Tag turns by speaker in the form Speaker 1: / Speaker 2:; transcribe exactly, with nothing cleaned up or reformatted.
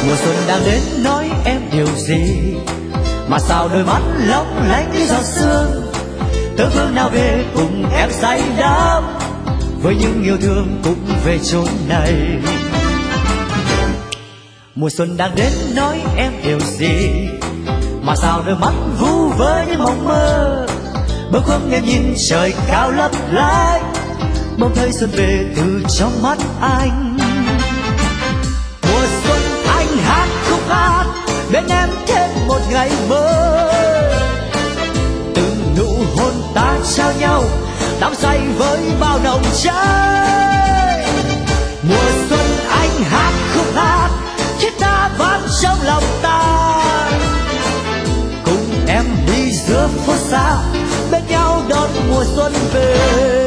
Speaker 1: Mùa xuân đang đến nói em điều gì mà sao đôi mắt lóng lánh như giọt sương. Tớ phương nào về cùng em say đắm với những yêu thương cũng về chốn này. Mùa xuân đang đến nói em điều gì mà sao đôi mắt vu vơ những mộng mơ. Bâng khuâng em nhìn trời cao lấp lánh, mong thấy xuân về từ trong mắt anh. Mùa xuân anh hát khúc hát bên em thêm một ngày mới. Từng nụ hôn ta trao nhau đắm say với bao nồng cháy. Mùa xuân anh hát khúc hát thiết tha vang trong lòng ta, cùng em đi giữa phố xa bên nhau đón mùa xuân về.